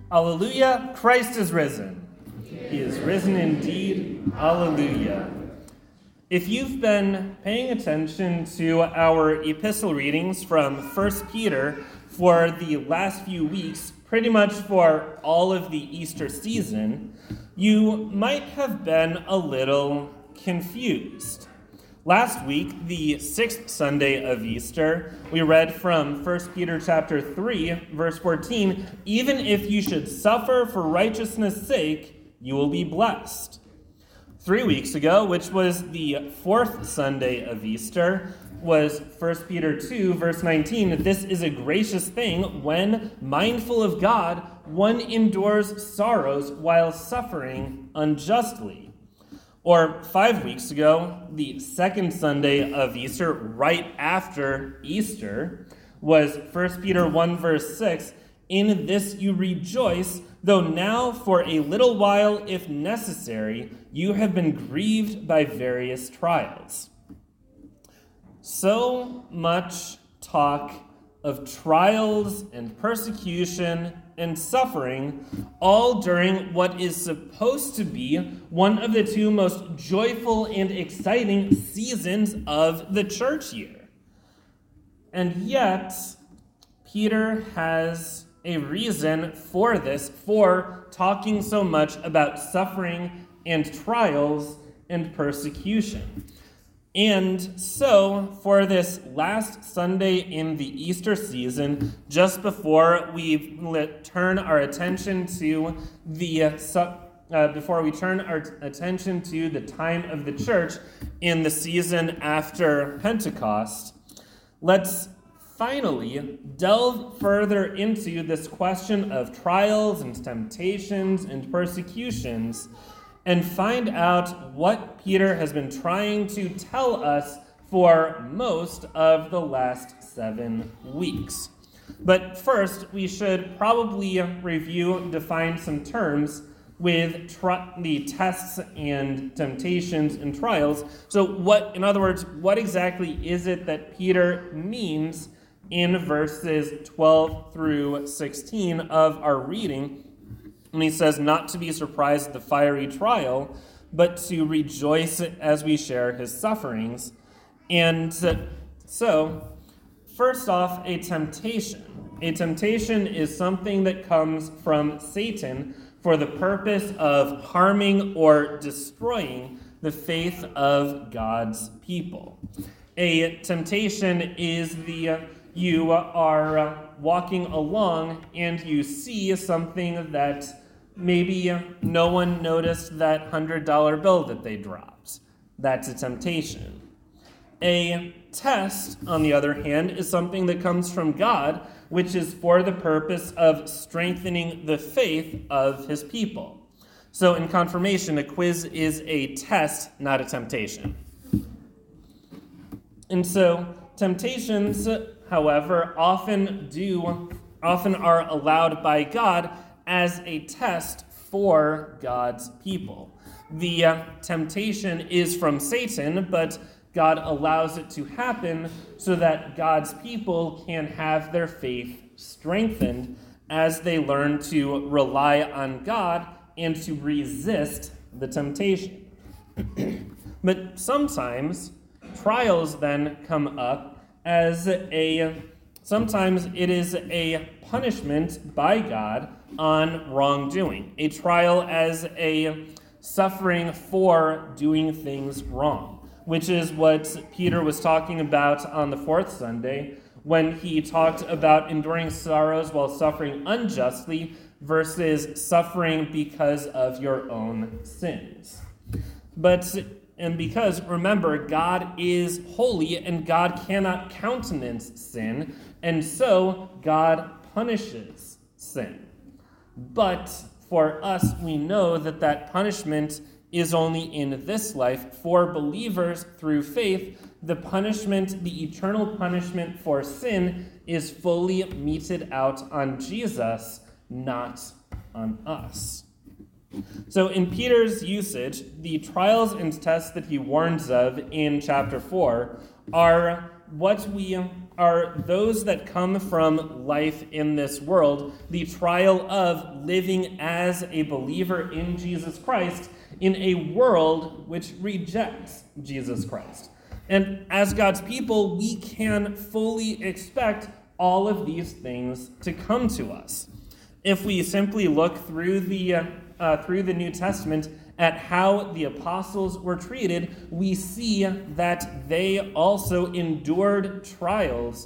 Alleluia, Christ is risen. He is risen indeed. Alleluia. If you've been paying attention to our epistle readings from 1 Peter for the last few weeks, pretty much for all of the Easter season, you might have been a little confused. Last week, the sixth Sunday of Easter, we read from 1 Peter chapter 3, verse 14, "Even if you should suffer for righteousness' sake, you will be blessed." 3 weeks ago, which was the fourth Sunday of Easter, was 1 Peter 2, verse 19, "This is a gracious thing when, mindful of God, one endures sorrows while suffering unjustly." Or 5 weeks ago, the second Sunday of Easter, right after Easter, was 1 Peter 1, verse 6, "In this you rejoice, though now for a little while, if necessary, you have been grieved by various trials." So much talk of trials and persecution and suffering, all during what is supposed to be one of the two most joyful and exciting seasons of the church year. And yet, Peter has a reason for this, for talking so much about suffering and trials and persecution. And so, for this last Sunday in the Easter season, just before we turn our attention to the time of the church in the season after Pentecost, let's finally delve further into this question of trials and temptations and persecutions, and find out what Peter has been trying to tell us for most of the last 7 weeks. But first, we should probably define some terms with the tests and temptations and trials. So in other words, what exactly is it that Peter means in verses 12 through 16 of our reading? And he says not to be surprised at the fiery trial, but to rejoice as we share his sufferings. And so, first off, a temptation. A temptation is something that comes from Satan for the purpose of harming or destroying the faith of God's people. A temptation is you are walking along and you see something that maybe no one noticed that $100 bill that they dropped. That's a temptation. A test, on the other hand, is something that comes from God, which is for the purpose of strengthening the faith of his people. So in confirmation, a quiz is a test, not a temptation. And so temptations, however, often are allowed by God as a test for God's people. The temptation is from Satan, but God allows it to happen so that God's people can have their faith strengthened as they learn to rely on God and to resist the temptation. But sometimes trials then come up as sometimes it is a punishment by God on wrongdoing. A trial as a suffering for doing things wrong, which is what Peter was talking about on the fourth Sunday when he talked about enduring sorrows while suffering unjustly versus suffering because of your own sins. And because, remember, God is holy and God cannot countenance sin, and so God punishes sin. But for us, we know that punishment is only in this life. For believers through faith, the eternal punishment for sin is fully meted out on Jesus, not on us. So in Peter's usage, the trials and tests that he warns of in chapter 4 are are those that come from life in this world, the trial of living as a believer in Jesus Christ in a world which rejects Jesus Christ. And as God's people, we can fully expect all of these things to come to us. If we simply look through the New Testament at how the apostles were treated, we see that they also endured trials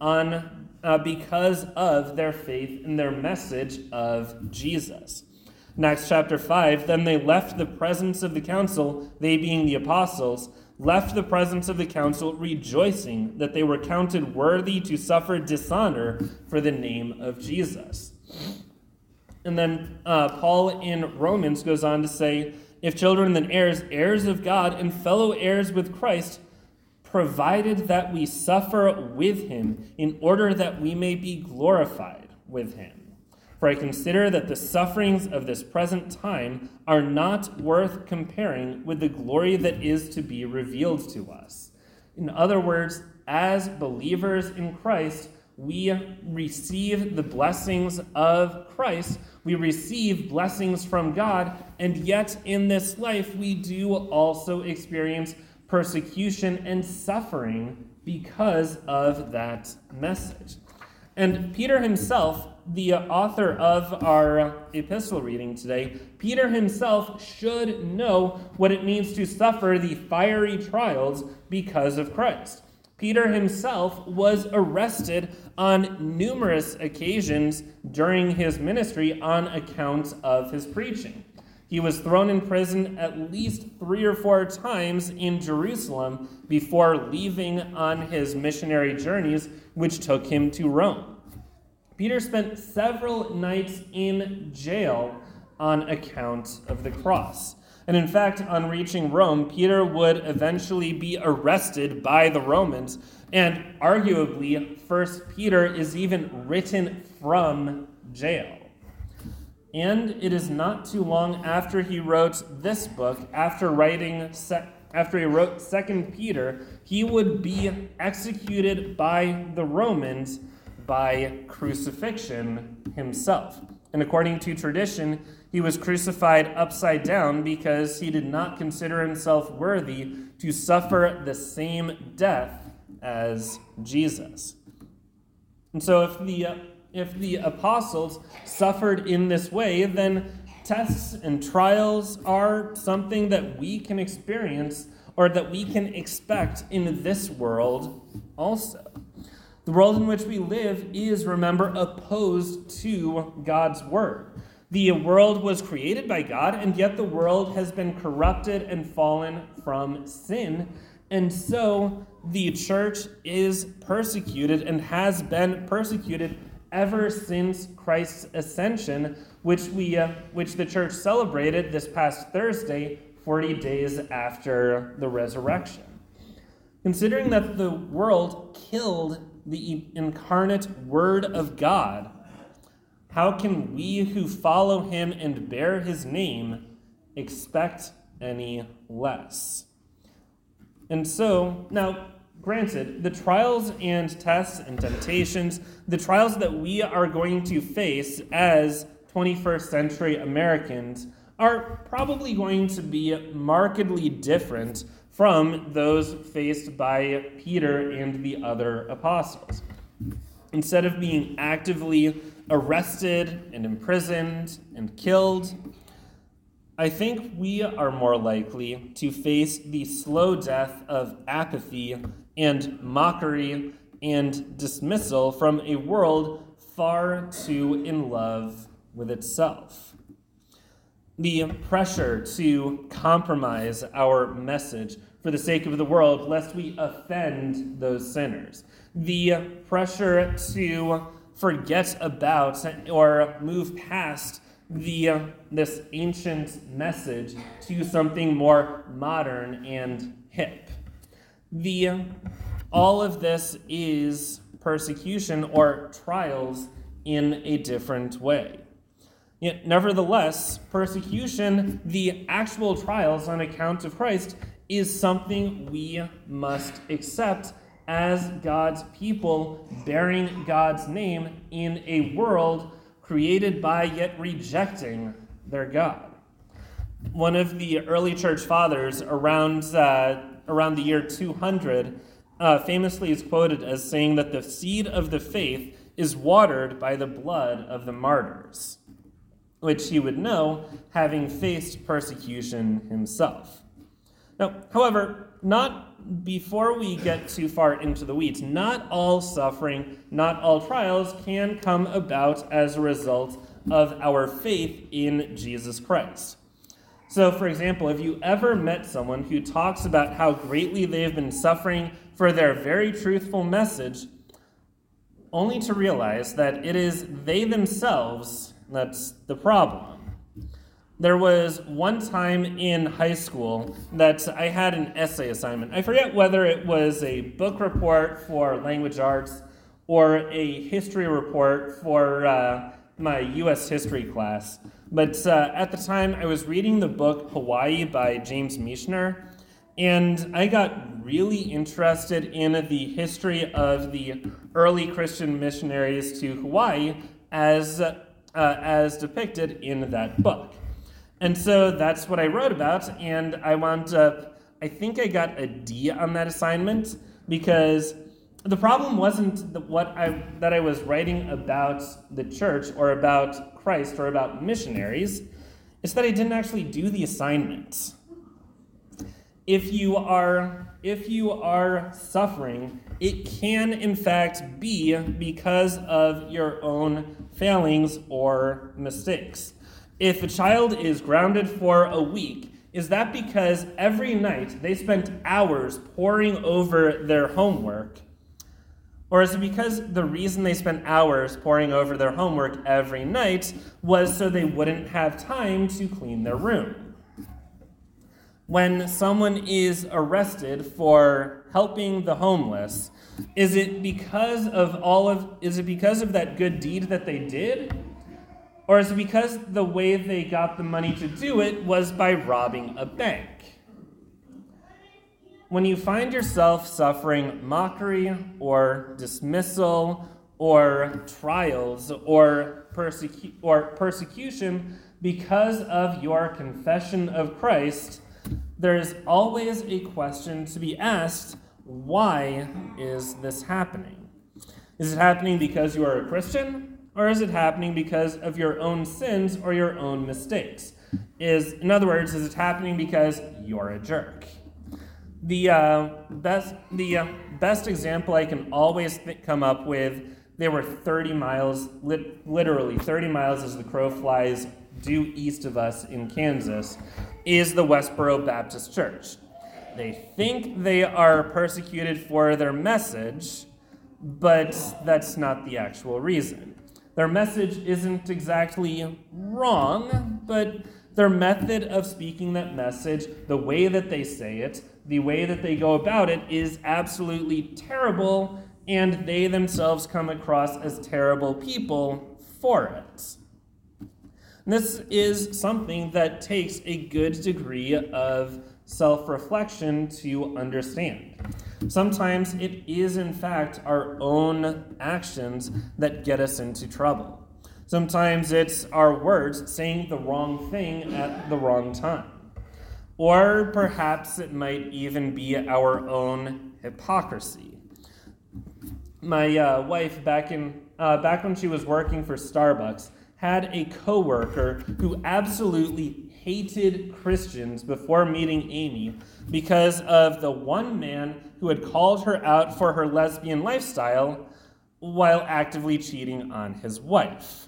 because of their faith in their message of Jesus. In Acts chapter 5, then they left the presence of the council, they being the apostles, left the presence of the council rejoicing that they were counted worthy to suffer dishonor for the name of Jesus. And then Paul in Romans goes on to say, if children then heirs, heirs of God and fellow heirs with Christ, provided that we suffer with him in order that we may be glorified with him. For I consider that the sufferings of this present time are not worth comparing with the glory that is to be revealed to us. In other words, as believers in Christ, we receive the blessings of Christ. We receive blessings from God, and yet in this life we do also experience persecution and suffering because of that message. And Peter himself, the author of our epistle reading today, Peter himself should know what it means to suffer the fiery trials because of Christ. Peter himself was arrested on numerous occasions during his ministry on account of his preaching. He was thrown in prison at least 3 or 4 times in Jerusalem before leaving on his missionary journeys, which took him to Rome. Peter spent several nights in jail on account of the cross. And in fact, on reaching Rome, Peter would eventually be arrested by the Romans. And arguably, 1 Peter is even written from jail. And it is not too long after he wrote this book, after he wrote 2 Peter, he would be executed by the Romans by crucifixion himself. And according to tradition, he was crucified upside down because he did not consider himself worthy to suffer the same death as Jesus. And so if the apostles suffered in this way, then tests and trials are something that we can experience or that we can expect in this world also. The world in which we live is, remember, opposed to God's word. The world was created by God, and yet the world has been corrupted and fallen from sin. And so the church is persecuted and has been persecuted ever since Christ's ascension, which the church celebrated this past Thursday, 40 days after the resurrection. Considering that the world killed the incarnate Word of God, how can we who follow him and bear his name expect any less? And so, now, granted, the trials and tests and temptations, the trials that we are going to face as 21st century Americans are probably going to be markedly different from those faced by Peter and the other apostles. Instead of being actively arrested and imprisoned and killed, I think we are more likely to face the slow death of apathy and mockery and dismissal from a world far too in love with itself. The pressure to compromise our message for the sake of the world, lest we offend those sinners. The pressure to forget about or move past this ancient message to something more modern and hip. All of this is persecution or trials in a different way. Yet, nevertheless, persecution, the actual trials on account of Christ, is something we must accept as God's people, bearing God's name in a world created by yet rejecting their God. One of the early church fathers around the year 200 famously is quoted as saying that the seed of the faith is watered by the blood of the martyrs, which he would know, having faced persecution himself. Now, however, before we get too far into the weeds, not all suffering, not all trials can come about as a result of our faith in Jesus Christ. So, for example, have you ever met someone who talks about how greatly they have been suffering for their very truthful message, only to realize that it is they themselves that's the problem? There was one time in high school that I had an essay assignment. I forget whether it was a book report for language arts or a history report for my U.S. history class. But at the time, I was reading the book Hawaii by James Michener, and I got really interested in the history of the early Christian missionaries to Hawaii as depicted in that book. And so that's what I wrote about, and I wound up, I think I got a D on that assignment, because the problem wasn't that I was writing about the church or about Christ or about missionaries. It's that I didn't actually do the assignment. If you are suffering, it can in fact be because of your own failings or mistakes. If a child is grounded for a week, is that because every night they spent hours poring over their homework? Or is it because the reason they spent hours poring over their homework every night was so they wouldn't have time to clean their room? When someone is arrested for helping the homeless, is it because of that good deed that they did? Or is it because the way they got the money to do it was by robbing a bank? When you find yourself suffering mockery or dismissal or trials or persecution because of your confession of Christ, there is always a question to be asked: why is this happening? Is it happening because you are a Christian? Or is it happening because of your own sins or your own mistakes? In other words, is it happening because you're a jerk? The best example I can always come up with, they were 30 miles, literally 30 miles as the crow flies due east of us in Kansas, is the Westboro Baptist Church. They think they are persecuted for their message, but that's not the actual reason. Their message isn't exactly wrong, but their method of speaking that message, the way that they say it, the way that they go about it is absolutely terrible, and they themselves come across as terrible people for it. And this is something that takes a good degree of self-reflection to understand. Sometimes it is, in fact, our own actions that get us into trouble. Sometimes it's our words saying the wrong thing at the wrong time. Or perhaps it might even be our own hypocrisy. My wife, back when she was working for Starbucks, had a coworker who absolutely hated Christians before meeting Amy because of the one man who had called her out for her lesbian lifestyle while actively cheating on his wife.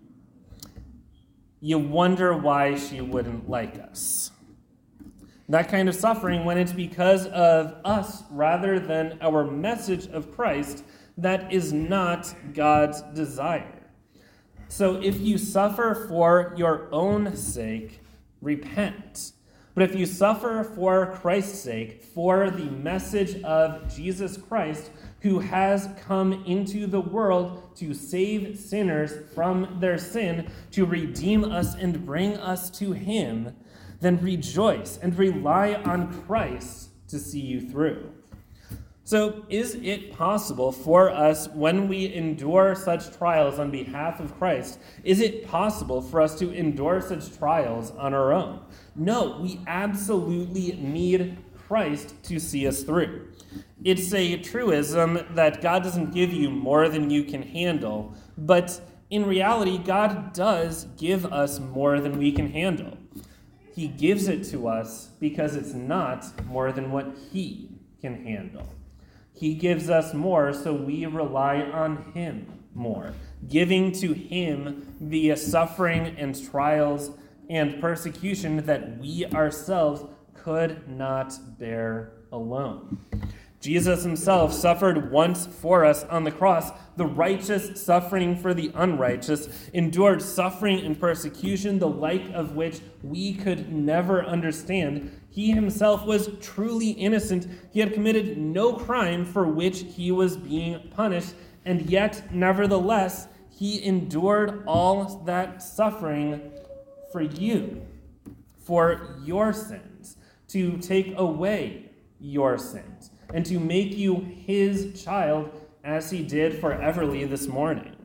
You wonder why she wouldn't like us. That kind of suffering, when it's because of us rather than our message of Christ, that is not God's desire. So if you suffer for your own sake, repent. But if you suffer for Christ's sake, for the message of Jesus Christ, who has come into the world to save sinners from their sin, to redeem us and bring us to him, then rejoice and rely on Christ to see you through. So, is it possible for us, when we endure such trials on behalf of Christ, is it possible for us to endure such trials on our own? No, we absolutely need Christ to see us through. It's a truism that God doesn't give you more than you can handle, but in reality, God does give us more than we can handle. He gives it to us because it's not more than what He can handle. He gives us more, so we rely on Him more, giving to Him the suffering and trials and persecution that we ourselves could not bear alone. Jesus himself suffered once for us on the cross, the righteous suffering for the unrighteous, endured suffering and persecution, the like of which we could never understand. He himself was truly innocent. He had committed no crime for which he was being punished, and yet, nevertheless, he endured all that suffering for you, for your sins, to take away your sins, and to make you his child, as he did for Everly this morning.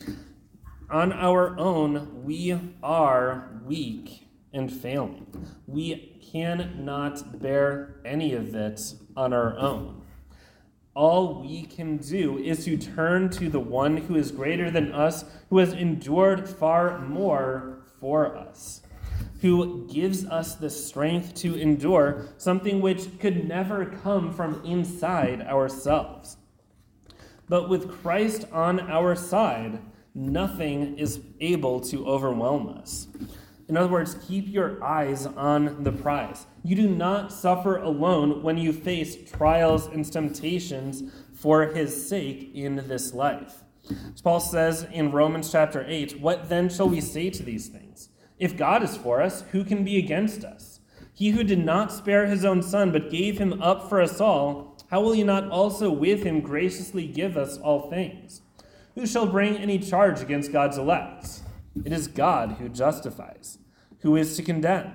On our own, we are weak and failing. We cannot bear any of it on our own. All we can do is to turn to the one who is greater than us, who has endured far more for us, who gives us the strength to endure something which could never come from inside ourselves. But with Christ on our side, nothing is able to overwhelm us. In other words, keep your eyes on the prize. You do not suffer alone when you face trials and temptations for his sake in this life. As Paul says in Romans chapter 8, "What then shall we say to these things? If God is for us, who can be against us? He who did not spare his own son, but gave him up for us all, how will he not also with him graciously give us all things? Who shall bring any charge against God's elect? It is God who justifies. Who is to condemn?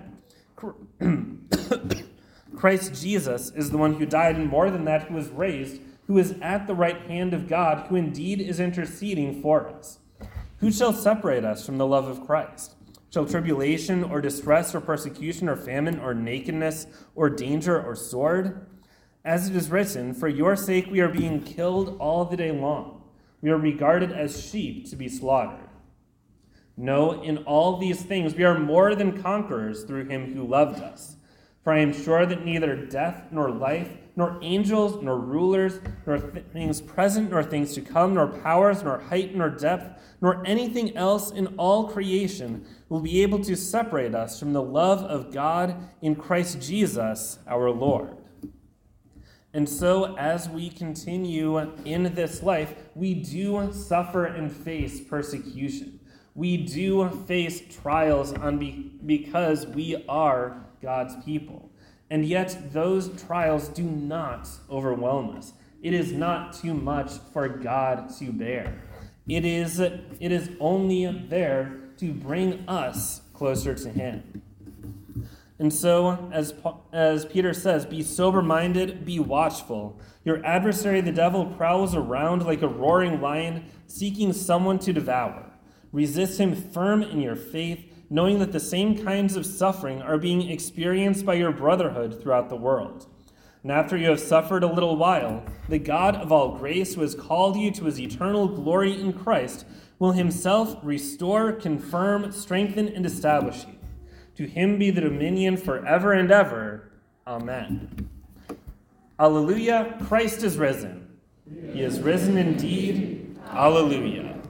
Christ Jesus is the one who died, and more than that, who was raised, who is at the right hand of God, who indeed is interceding for us. Who shall separate us from the love of Christ? Shall tribulation or distress or persecution or famine or nakedness or danger or sword? As it is written, for your sake we are being killed all the day long. We are regarded as sheep to be slaughtered. No, in all these things we are more than conquerors through him who loved us. For I am sure that neither death nor life, nor angels, nor rulers, nor things present, nor things to come, nor powers, nor height, nor depth, nor anything else in all creation will be able to separate us from the love of God in Christ Jesus our Lord. And so, as we continue in this life, we do suffer and face persecution. We do face trials because we are God's people. And yet, those trials do not overwhelm us. It is not too much for God to bear. It is only there to bring us closer to him. And so, as Peter says, be sober-minded, be watchful. Your adversary, the devil, prowls around like a roaring lion, seeking someone to devour. Resist him firm in your faith, knowing that the same kinds of suffering are being experienced by your brotherhood throughout the world. And after you have suffered a little while, the God of all grace, who has called you to his eternal glory in Christ, will himself restore, confirm, strengthen, and establish you. To him be the dominion forever and ever. Amen. Alleluia, Christ is risen. He is risen indeed. Alleluia.